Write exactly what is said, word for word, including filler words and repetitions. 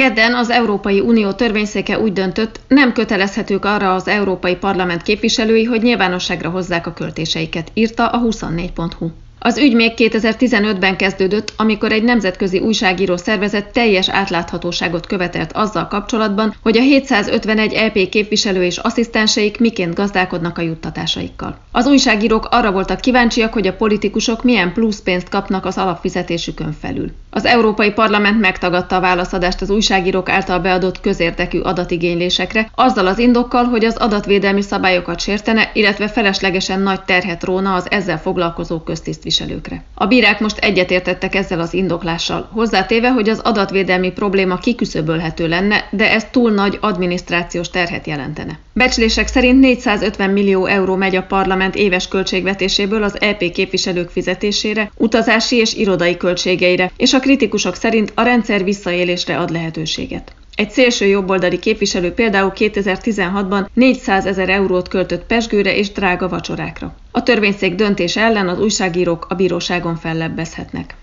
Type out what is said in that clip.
Kedden az Európai Unió törvényszéke úgy döntött, nem kötelezhetők arra az Európai Parlament képviselői, hogy nyilvánosságra hozzák a költéseiket, írta a huszonnégy pont hu. Az ügy még kétezer-tizenötben kezdődött, amikor egy nemzetközi újságíró szervezet teljes átláthatóságot követelt azzal kapcsolatban, hogy a hétszázötvenegy é pé képviselő és asszisztenseik miként gazdálkodnak a juttatásaikkal. Az újságírók arra voltak kíváncsiak, hogy a politikusok milyen plusz pénzt kapnak az alapfizetésükön felül. Az Európai Parlament megtagadta a válaszadást az újságírók által beadott közérdekű adatigénylésekre, azzal az indokkal, hogy az adatvédelmi szabályokat sértene, illetve feleslegesen nagy terhet róna az ezzel foglalkozó köztisztviselőkre. A bírák most egyetértettek ezzel az indoklással, hozzátéve, hogy az adatvédelmi probléma kiküszöbölhető lenne, de ez túl nagy adminisztrációs terhet jelentene. Becslések szerint négyszázötven millió euró megy a parlament éves költségvetéséből az é pé képviselők fizetésére, utazási és irodai költségeire, és a kritikusok szerint a rendszer visszaélésre ad lehetőséget. Egy szélső jobboldali képviselő például kétezer-tizenhatban négyszázezer eurót költött pezsgőre és drága vacsorákra. A törvényszék döntése ellen az újságírók a bíróságon fellebbezhetnek.